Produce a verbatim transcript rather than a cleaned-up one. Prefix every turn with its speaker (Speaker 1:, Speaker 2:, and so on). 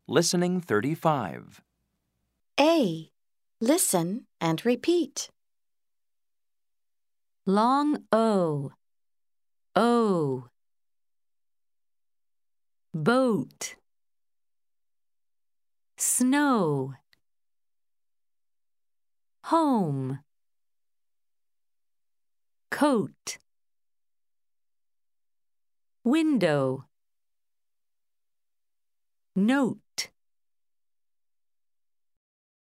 Speaker 1: Listening thirty-five.
Speaker 2: A. Listen and repeat.
Speaker 3: Long O. O. Boat. Snow. Home. Coat. Window. Note.